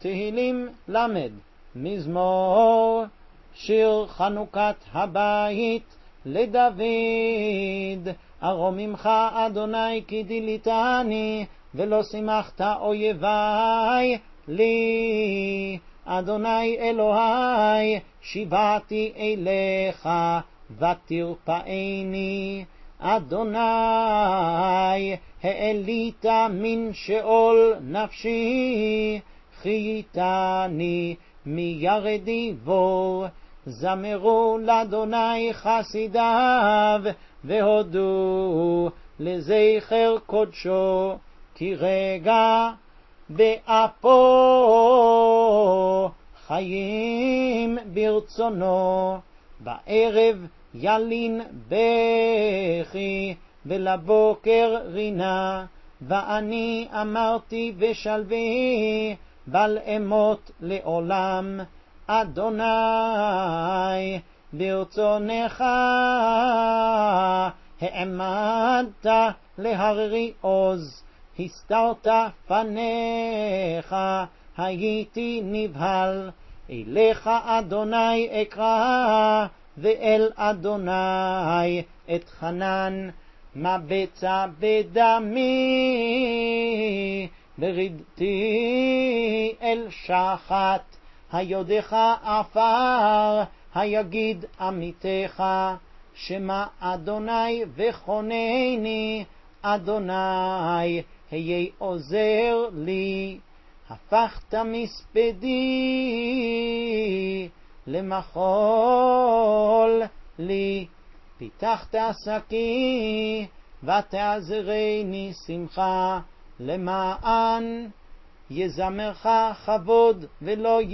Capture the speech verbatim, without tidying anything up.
תהילים למד. מזמור שיר חנוכת הבית לדוד. ארוממך אדוני כי דיליתני, ולא שימחת אויבי לי. אדוני אלוהי שיבעתי אליך ותרפאני. אדוני העלית מן שאול נפשי, חייתני מירדי בור. זמרו לאדוני חסידיו, והודו לזכר קודשו. כי רגע באפו חיים ברצונו. בערב ילין בכי, ולבוקר רינה. ואני אמרתי ושלוי, בל אמות לעולם. אדוני ברצונך העמדת להררי עוז. הסתרת פניך הייתי נבהל. אליך אדוני אקרא, ואל אדוני אתחנן. מה בצע בדמי ברידתי אל שחת. היודך עפר היגיד עמיתך. שמע אדוני וחונני, אדוני היה עוזר לי. הפכת מספדי למחול לי. פיתחת שקי ותעזרני שמחה. למען יזמרך כבוד ולא